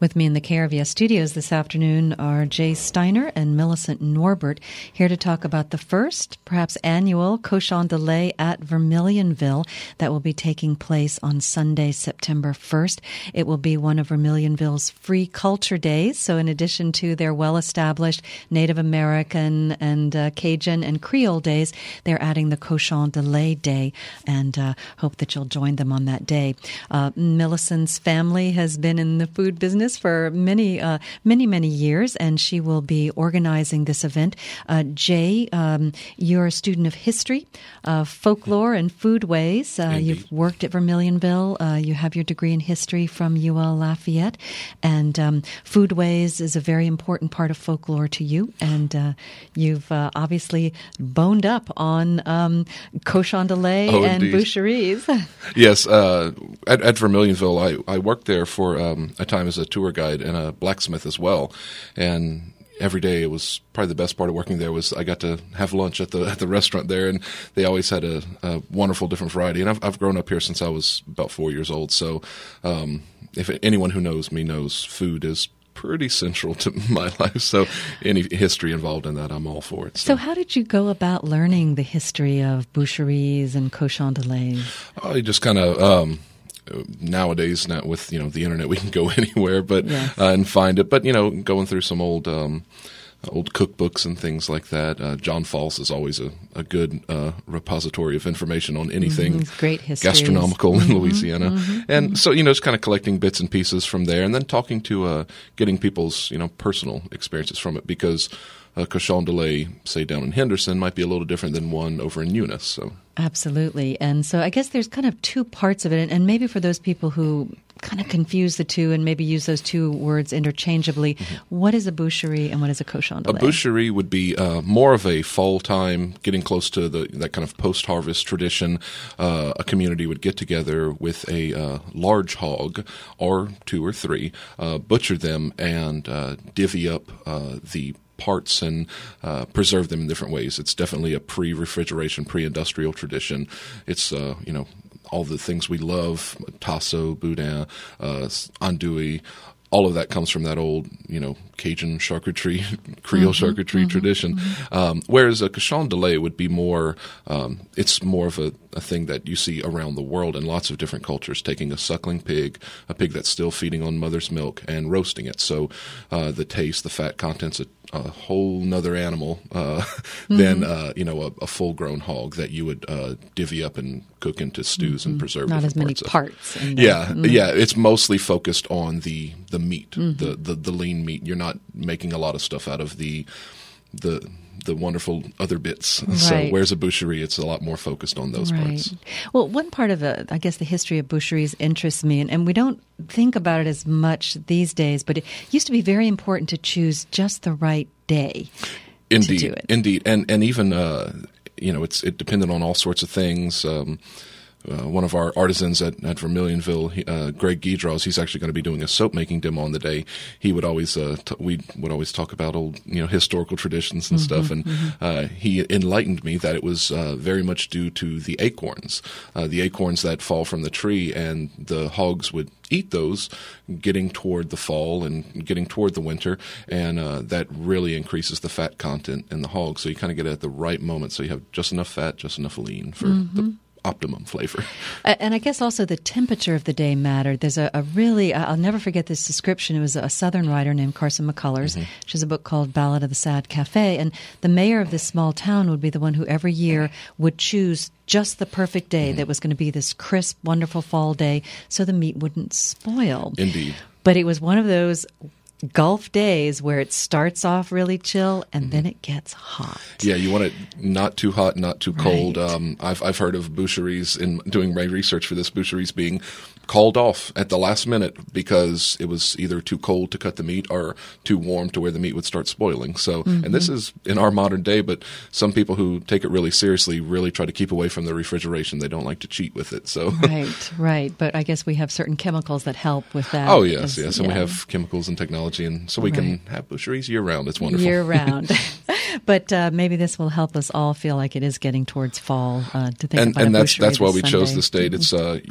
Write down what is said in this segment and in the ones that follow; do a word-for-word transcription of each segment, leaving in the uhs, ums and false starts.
With me in the K R V S studios this afternoon are Jay Steiner and Millicent Norbert, here to talk about the first, perhaps annual, Cochon de Lait at Vermilionville that will be taking place on Sunday, September first. It will be one of Vermilionville's free culture days. So in addition to their well-established Native American and uh, Cajun and Creole days, they're adding the Cochon de Lait Day, and uh, hope that you'll join them on that day. Uh, Millicent's family has been in the food business for many, uh, many, many years, and she will be organizing this event. Uh, Jay, um, you're a student of history, uh, folklore, and foodways. Uh, you've worked at Vermilionville. Uh, you have your degree in history from U L Lafayette, and um, foodways is a very important part of folklore to you. And uh, you've uh, obviously boned up on um, Cochon de Lait oh, and indeed. boucheries. Yes, uh, at, at Vermilionville, I, I worked there for um, a time as a tour guide and a blacksmith as well, and every day it was probably the best part of working there was I got to have lunch at the at the restaurant there, and they always had a, a wonderful different variety. And I've, I've grown up here since I was about four years old, so um, if anyone who knows me knows food is pretty central to my life. So any history involved in that, I'm all for it. So, so how did you go about learning the history of boucheries and Cochon de Lait? I just kind of. Um, Nowadays, not with you know the internet, we can go anywhere, but yes. uh, and find it. But you know, going through some old um, old cookbooks and things like that. Uh, John False is always a, a good uh, repository of information on anything mm-hmm. Great histories. gastronomical mm-hmm. in Louisiana. Mm-hmm. And mm-hmm. so you know, just kind of collecting bits and pieces from there, and then talking to uh, getting people's you know personal experiences from it, because a Cochon de Lait, say down in Henderson, might be a little different than one over in Eunice. So. Absolutely. And so I guess there's kind of two parts of it. And maybe for those people who kind of confuse the two and maybe use those two words interchangeably, mm-hmm. what is a boucherie and what is a Cochon de Lait? A boucherie would be uh, more of a fall time, getting close to the that kind of post-harvest tradition. Uh, a community would get together with a uh, large hog, or two or three, uh, butcher them, and uh, divvy up uh, the parts and uh, preserve them in different ways. It's definitely a pre-refrigeration, pre-industrial tradition. It's, uh, you know, all the things we love, tasso, boudin, uh, andouille, all of that comes from that old, you know, Cajun charcuterie, Creole mm-hmm, charcuterie mm-hmm, tradition. Mm-hmm. Um, whereas a Cochon de Lait would be more, um, it's more of a, a thing that you see around the world in lots of different cultures, taking a suckling pig, a pig that's still feeding on mother's milk, and roasting it. So uh, the taste, the fat content's a, a whole nother animal uh, mm-hmm. than, uh, you know, a, a full-grown hog that you would uh, divvy up and cook into stews mm-hmm. and preserve. Not as many parts. parts. In yeah, mm-hmm. yeah. It's mostly focused on the the meat, mm-hmm. the, the the lean meat. You're not making a lot of stuff out of the the the wonderful other bits. Right. So whereas a boucherie, it's a lot more focused on those right. parts. Well, one part of, uh, I guess, the history of boucheries interests me, and, and we don't think about it as much these days, but it used to be very important to choose just the right day indeed, to do it. Indeed, and and even uh, you know, it's it depended on all sorts of things. Um, Uh, one of our artisans at, at Vermilionville, he, uh, Greg Guidras, he's actually going to be doing a soap making demo on the day. He would always, uh, t- we would always talk about old, you know, historical traditions and mm-hmm, stuff. And mm-hmm. uh, he enlightened me that it was uh, very much due to the acorns, uh, the acorns that fall from the tree, and the hogs would eat those, getting toward the fall and getting toward the winter, and uh, that really increases the fat content in the hog. So you kind of get it at the right moment, so you have just enough fat, just enough lean for mm-hmm. the optimum flavor. And I guess also the temperature of the day mattered. There's a, a really, I'll never forget this description. It was a Southern writer named Carson McCullers. Mm-hmm. She has a book called Ballad of the Sad Cafe. And the mayor of this small town would be the one who every year would choose just the perfect day mm-hmm. that was going to be this crisp, wonderful fall day so the meat wouldn't spoil. Indeed. But it was one of those Gulf days where it starts off really chill and mm-hmm. then it gets hot. Yeah, you want it not too hot, not too cold. Right. Um, I've I've heard of boucheries, in doing my research for this, boucheries being called off at the last minute because it was either too cold to cut the meat or too warm to where the meat would start spoiling. So, mm-hmm. and this is in our modern day, but some people who take it really seriously really try to keep away from the refrigeration. They don't like to cheat with it. So right, right. But I guess we have certain chemicals that help with that. Oh yes, as, yes, and yeah. we have chemicals and technology, and so we right. can have boucheries year round. It's wonderful. Year round. But uh, maybe this will help us all feel like it is getting towards fall uh, to think and, about and a that's boucherie that's why this we Sunday. chose this date. It's uh,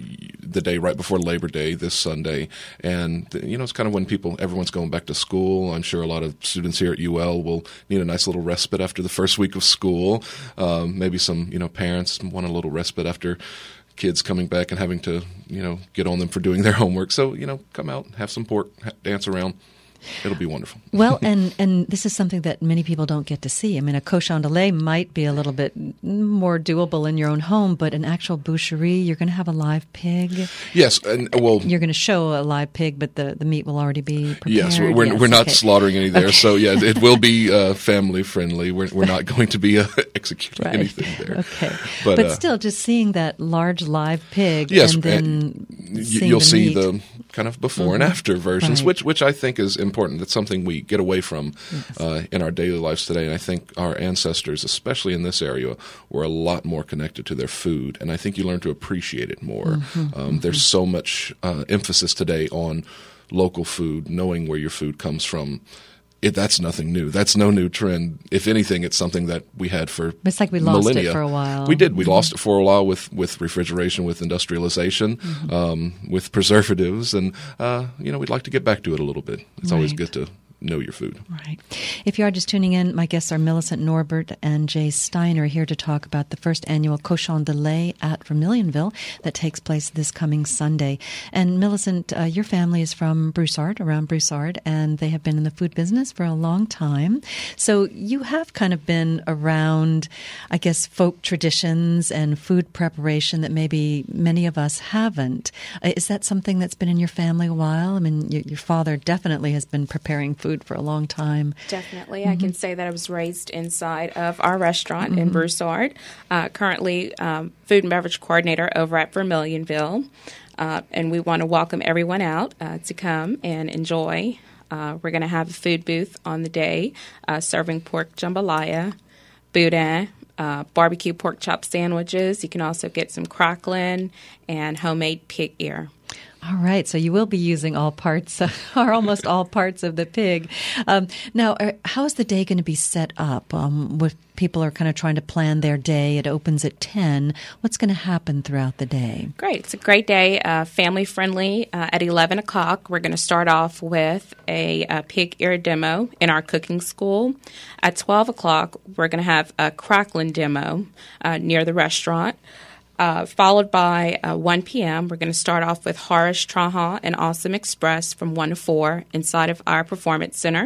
the day right before Labor Day this Sunday. And, you know, it's kind of when people, everyone's going back to school. I'm sure a lot of students here at U L will need a nice little respite after the first week of school. Um, maybe some, you know, parents want a little respite after kids coming back and having to, you know, get on them for doing their homework. So, you know, come out, have some pork, dance around. It'll be wonderful. Well, and, and this is something that many people don't get to see. I mean, a cochon de lait might be a little bit more doable in your own home, but an actual boucherie, you're going to have a live pig. Yes, and well, you're going to show a live pig, but the, the meat will already be prepared. Yes, we're yes, we're not okay. slaughtering any there, okay. so yeah, it will be uh, family friendly. We're we're not going to be uh, executing right. anything there. Okay, but, but uh, still, just seeing that large live pig, yes, and then and seeing you'll the see meat. the kind of before mm-hmm. and after versions, right. which which I think is important. That's something we get away from yes. uh, in our daily lives today. And I think our ancestors, especially in this area, were a lot more connected to their food. And I think you learn to appreciate it more. Mm-hmm, um, mm-hmm. There's so much uh, emphasis today on local food, knowing where your food comes from. It, that's nothing new. That's no new trend. If anything, it's something that we had for It's like we lost millennia. it for a while. We did. We mm-hmm. lost it for a while with, with refrigeration, with industrialization, mm-hmm. um, with preservatives. And, uh, you know, we'd like to get back to it a little bit. It's right. always good to know your food. Right. If you are just tuning in, my guests are Millicent Norbert and Jay Steiner here to talk about the first annual Cochon de lait at Vermilionville that takes place this coming Sunday. And Millicent, uh, your family is from Broussard, around Broussard, and they have been in the food business for a long time. So you have kind of been around, I guess, folk traditions and food preparation that maybe many of us haven't. Uh, is that something that's been in your family a while? I mean, your, your father definitely has been preparing food for a long time. Definitely. Mm-hmm. I can say that I was raised inside of our restaurant mm-hmm. in Broussard. Uh, currently, um, food and beverage coordinator over at Vermilionville. Uh, and we want to welcome everyone out uh, to come and enjoy. Uh, we're going to have a food booth on the day uh, serving pork jambalaya, boudin, uh, barbecue pork chop sandwiches. You can also get some crackling and homemade pig ear. All right, so you will be using all parts, uh, or almost all parts of the pig. Um, now, uh, how is the day going to be set up? Um, with people are kind of trying to plan their day. It opens at ten. What's going to happen throughout the day? Great. It's a great day, uh, family-friendly. Uh, at eleven o'clock, we're going to start off with a, a pig ear demo in our cooking school. At twelve o'clock, we're going to have a crackling demo uh, near the restaurant. Uh, followed by uh, one p.m., we're going to start off with Harish Traha and Awesome Express from one to four inside of our Performance Center.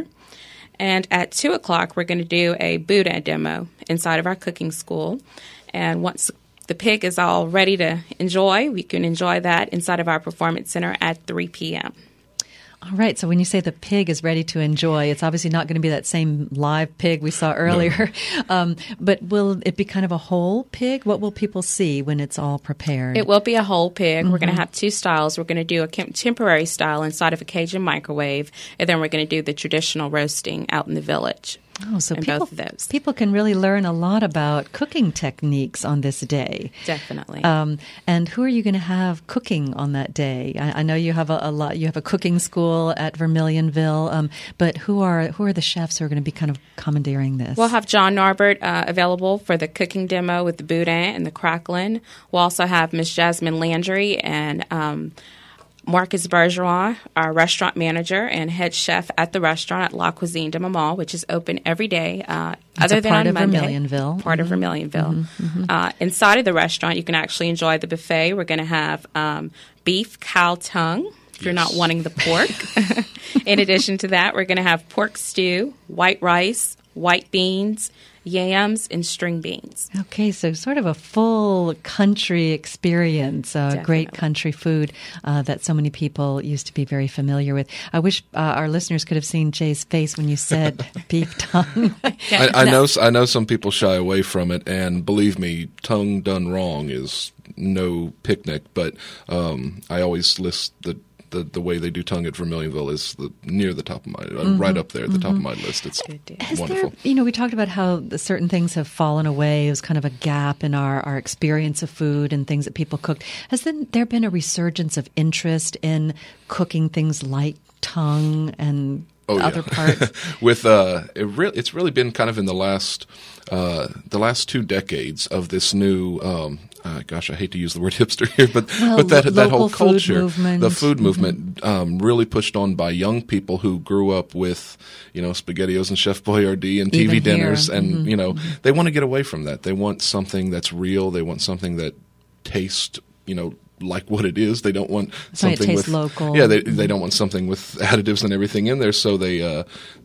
And at two o'clock, we're going to do a boudin demo inside of our cooking school. And once the pig is all ready to enjoy, we can enjoy that inside of our Performance Center at three p.m. All right. So when you say the pig is ready to enjoy, it's obviously not going to be that same live pig we saw earlier. No. Um, but will it be kind of a whole pig? What will people see when it's all prepared? It will be a whole pig. Mm-hmm. We're going to have two styles. We're going to do a contemporary style inside of a Cajun microwave, and then we're going to do the traditional roasting out in the village. Oh, so people, both of those. people can really learn a lot about cooking techniques on this day. Definitely. Um, and who are you going to have cooking on that day? I, I know you have a, a lot. You have a cooking school at Vermilionville, um, but who are who are the chefs who are going to be kind of commandeering this? We'll have John Norbert uh, available for the cooking demo with the boudin and the crackling. We'll also have Miss Jasmine Landry and Um, Marcus Bergeron, our restaurant manager and head chef at the restaurant at La Cuisine de Maman, which is open every day, uh, other than part on of Monday. Vermilionville. Part mm-hmm. of Vermilionville. Mm-hmm. Mm-hmm. Uh, inside of the restaurant, you can actually enjoy the buffet. We're going to have um, beef cow tongue, if you're Yes. not wanting the pork. In addition to that, we're going to have pork stew, white rice, white beans, yams, and string beans. Okay, so sort of a full country experience, uh, great country food uh, that so many people used to be very familiar with. I wish uh, our listeners could have seen Jay's face when you said beef tongue. I, I know I know some people shy away from it, and believe me, tongue done wrong is no picnic, but um, I always list the The, the way they do tongue at Vermilionville is the, near the top of my, uh, mm-hmm. right up there at the mm-hmm. top of my list. It's Has wonderful. There, you know, we talked about how the certain things have fallen away. It was kind of a gap in our, our experience of food and things that people cooked. Has then, there been a resurgence of interest in cooking things like tongue and oh, other yeah. parts? With uh, it re- it's really been kind of in the last uh, the last two decades of this new. Um, uh, gosh, I hate to use the word hipster here, but well, but that that whole food culture, movement. the food movement, mm-hmm. um, really pushed on by young people who grew up with, you know, SpaghettiOs and Chef Boyardee and T V Even dinners, here. and mm-hmm. you know, mm-hmm. they want to get away from that. They want something that's real. They want something that tastes, you know, like what it is. They don't want So it something tastes with local. yeah. They they don't want something with additives and everything in there. So they uh,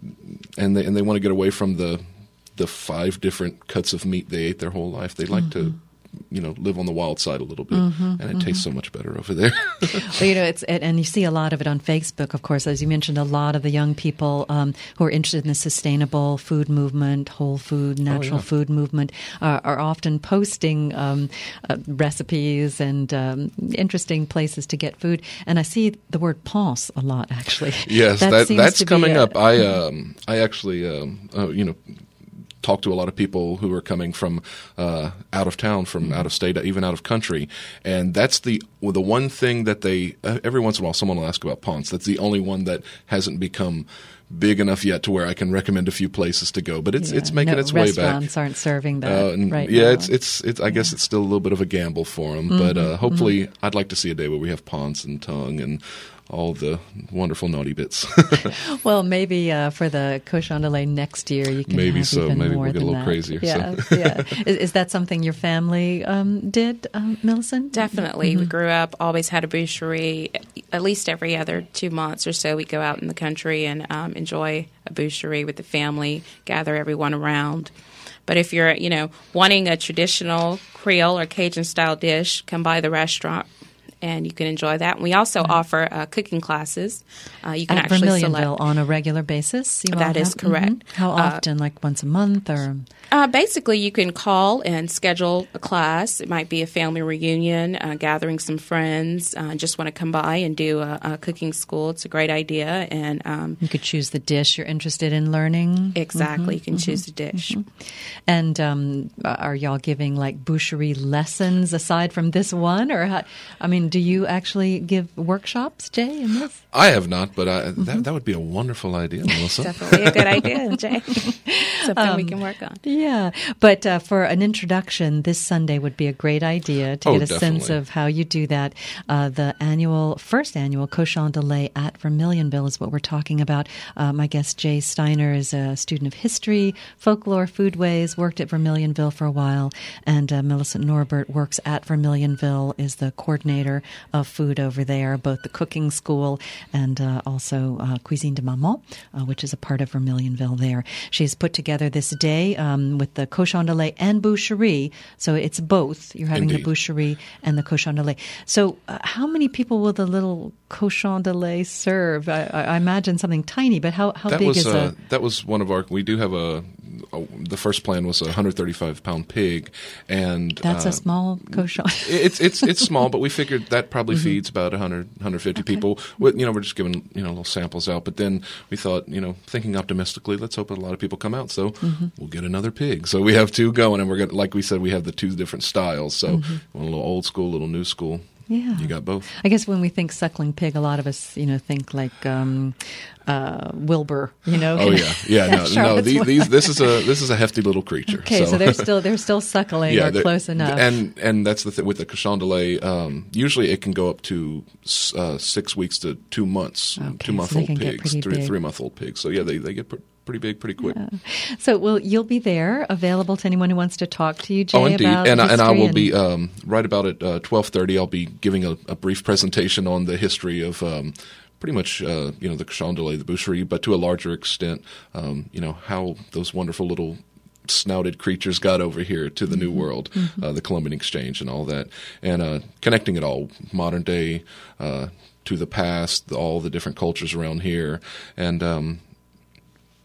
and they and they want to get away from the the five different cuts of meat they ate their whole life. They like mm-hmm. to, you know, live on the wild side a little bit, mm-hmm, and it mm-hmm. tastes so much better over there. Well, you know, it's it, and you see a lot of it on Facebook, of course, as you mentioned. A lot of the young people um, who are interested in the sustainable food movement, whole food, natural oh, yeah. food movement, uh, are often posting um, uh, recipes and um, interesting places to get food. And I see the word "pense" a lot, actually. Yes, that that, seems that's to be coming a- up. I um, I actually um, uh, you know. talk to a lot of people who are coming from uh, out of town, from mm-hmm. out of state, even out of country, and that's the well, the one thing that they uh, every once in a while someone will ask about Ponce. That's the only one that hasn't become big enough yet to where I can recommend a few places to go. But it's Yeah, it's making no, its way back. Restaurants aren't serving that Uh, and right yeah, now. it's it's it's. I Yeah. guess it's still a little bit of a gamble for them, Mm-hmm, but uh, hopefully, mm-hmm. I'd like to see a day where we have Ponce and tongue and all the wonderful naughty bits. Well, maybe uh, for the cochon de lait next year, you can Maybe have so. even Maybe more we'll get a than little that. crazier, Yeah, so. yeah. Is, is that something your family um, did, um, Millicent? Definitely. Mm-hmm. We grew up, always had a boucherie. At least every other two months or so, we go out in the country and um, enjoy a boucherie with the family, gather everyone around. But if you're, you know, wanting a traditional Creole or Cajun-style dish, come by the restaurant, and you can enjoy that. And we also mm-hmm. offer uh, cooking classes. Uh, you can At actually Vermilionville select. on a regular basis? You all That is have? correct. Mm-hmm. How often? Uh, like once a month or? Uh, basically, you can call and schedule a class. It might be a family reunion, uh, gathering some friends, uh, just want to come by and do a, a cooking school. It's a great idea. And um, you could choose the dish you're interested in learning. Exactly. Mm-hmm. You can mm-hmm. choose the dish. Mm-hmm. And um, are y'all giving like boucherie lessons aside from this one? Or, how, I mean, do you actually give workshops, Jay, in this? I have not, but I, mm-hmm. that that would be a wonderful idea, Melissa. Definitely a good idea, Jay. Something um, we can work on. Yeah, but uh, for an introduction, this Sunday would be a great idea to oh, get a definitely. sense of how you do that. Uh, the annual, first annual Cochon de lait at Vermilionville is what we're talking about. Uh, my guest Jay Steiner is a student of history, folklore, foodways, worked at Vermilionville for a while, and uh, Millicent Norbert works at Vermilionville, is the coordinator of food over there, both the cooking school and uh, also uh, Cuisine de Maman, uh, which is a part of Vermilionville there. She's put together this day um, with the Cochon de lait and boucherie, so it's both. You're having Indeed. the boucherie and the Cochon de lait. So uh, how many people will the little Cochon de lait serve? I, I imagine something tiny, but how, how that big was, is uh, a... That was one of our, we do have a, a the first plan was a one hundred thirty-five pound pig, and That's uh, a small cochon. it's it's it's small, but we figured that probably mm-hmm. feeds about one hundred, one hundred fifty Okay. people. We, you know, we're just giving you know little samples out, but then we thought, you know, thinking optimistically, let's hope that a lot of people come out, so mm-hmm. we'll get another pig. So we have two going, and we're gonna, like we said, we have the two different styles. So Mm-hmm. one a little old school, a little new school. Yeah. You got both. I guess when we think suckling pig, a lot of us, you know, think like um, uh, Wilbur, you know. Oh yeah, yeah. No, no. Charlotte's These, Web. these, this is a this is a hefty little creature. Okay, so, so they're still they're still suckling yeah, or they're- close enough. And and that's the thing with the cochon de lait. Um, usually, it can go up to uh, six weeks to two months. Okay, two month so they old can get pigs, pretty three big. three month old pigs. So yeah, they they get pr- pretty big pretty quick. Yeah. So, well, you'll be there, available to anyone who wants to talk to you, Jay, Oh, indeed, about and I, and I history will and- be um, right about at uh, twelve thirty. I'll be giving a, a brief presentation on the history of um, pretty much uh, you know the cochon de lait, the boucherie, but to a larger extent, um, you know how those wonderful little snouted creatures got over here to the New World, Mm-hmm. uh, the Columbian Exchange, and all that, and uh, connecting it all, modern day uh, to the past, all the different cultures around here, and. Um,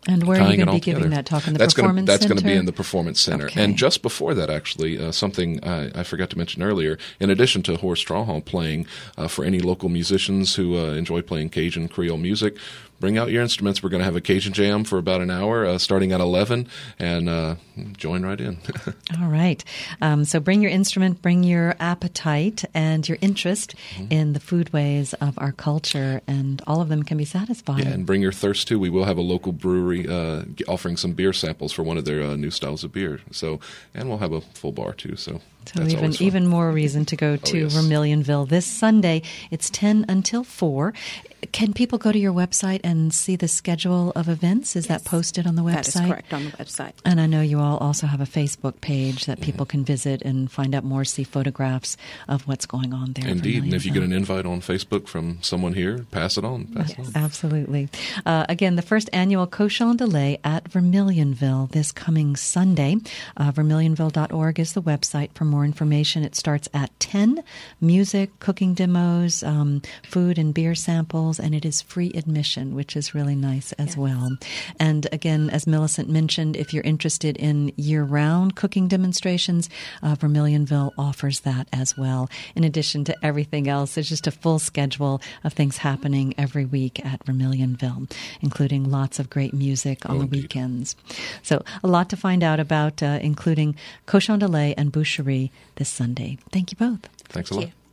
And where are you tying going it to be all giving together. that talk? In the that's Performance gonna, that's Center? That's going to be in the Performance Center. Okay. And just before that, actually, uh, something I, I forgot to mention earlier, in addition to Horace Strawhall playing, uh, for any local musicians who uh, enjoy playing Cajun Creole music, bring out your instruments. We're going to have a Cajun Jam for about an hour, uh, starting at eleven, and uh, join right in. All right. Um, so bring your instrument, bring your appetite and your interest mm-hmm. in the foodways of our culture, and all of them can be satisfied. Yeah, and bring your thirst, too. We will have a local brewery uh, offering some beer samples for one of their uh, new styles of beer. So, and we'll have a full bar, too. So, so that's even even more reason to go to oh, yes. Vermilionville this Sunday. It's ten until four. Can people go to your website and see the schedule of events? Is yes. that posted on the website? That is correct, on the website. And I know you all also have a Facebook page that people can visit and find out more, see photographs of what's going on there. Indeed. And if you get an invite on Facebook from someone here, pass it on. Pass yes, it on. Absolutely. Uh, again, the first annual Cochon de Lait at Vermilionville this coming Sunday. Uh, Vermilionville dot org is the website for more information. It starts at ten. Music, cooking demos, um, food and beer samples, and it is free admission, which is really nice as yes. well. And again, as Millicent mentioned, if you're interested in year-round cooking demonstrations, uh, Vermilionville offers that as well. In addition to everything else, there's just a full schedule of things happening every week at Vermilionville, including lots of great music on oh, the indeed. weekends. So a lot to find out about, uh, including Cochon de Lait and Boucherie this Sunday. Thank you both. Thanks Thank a lot. You.